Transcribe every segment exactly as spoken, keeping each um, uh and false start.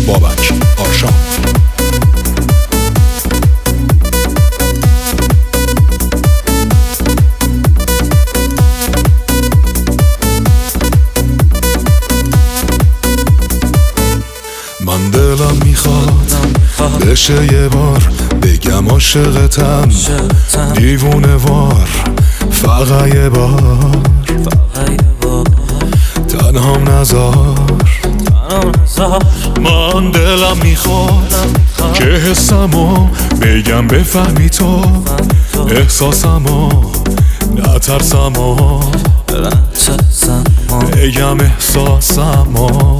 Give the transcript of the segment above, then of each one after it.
بابک آرشان. من دلم میخواد بشه یه بار بگم عاشقتم، دیوونه وار فقط یه بار، تنهام نذار. من دلم میخواد که حسمو بگم بفهمی تو، احساسمو نترسمو بگم احساسمو.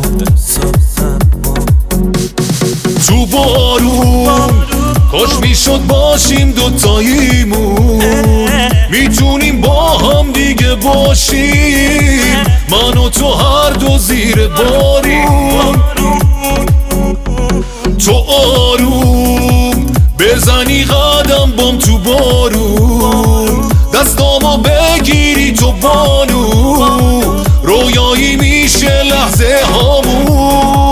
تو بارون کاش میشد باشیم دوتاییمون، میتونیم با هم دیگه باشیم، من و تو هر دو زیر بارون. تو آروم بزنی قدم بام تو بارون، دستامو بگیری تو بانو، رویایی میشه لحظه هامون.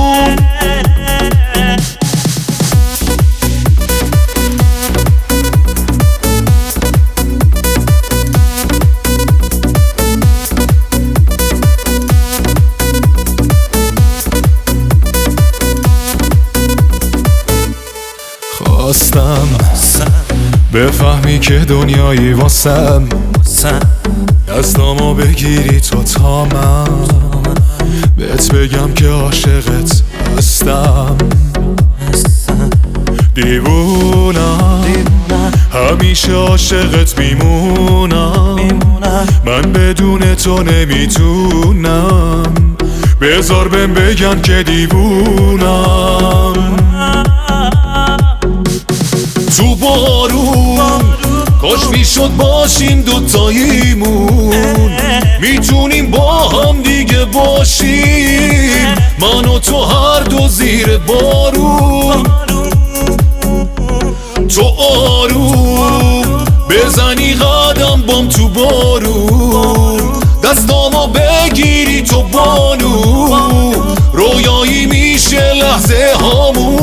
خواستم بفهمی که دنیایی واسم، دستامو بگیری تو تا من بهت بگم که عاشقت هستم. دیوونم همیشه عاشقت میمونم، من بدون تو نمیتونم، بذار بهم بگن که دیوونم. تو بارون کاش میشد باشیم دوتاییمون، میتونیم با هم دیگه باشیم، من و تو هر دو زیر بارون. تو آروم بزنی قدم بام تو بارون، دستامو بگیری تو بانو، رویایی میشه لحظه هامون.